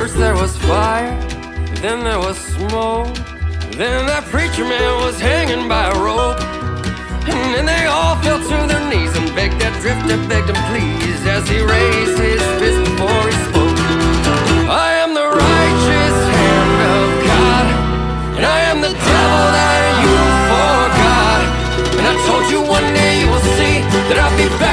First there was fire, then there was smoke. Then that preacher man was hanging by a rope. And then they all fell to their knees and begged that drifter, begged him please, as he raised his fist before he spoke. I am the righteous hand of God, and I am the devil that you forgot. And I told you one day you will see that I'll be back.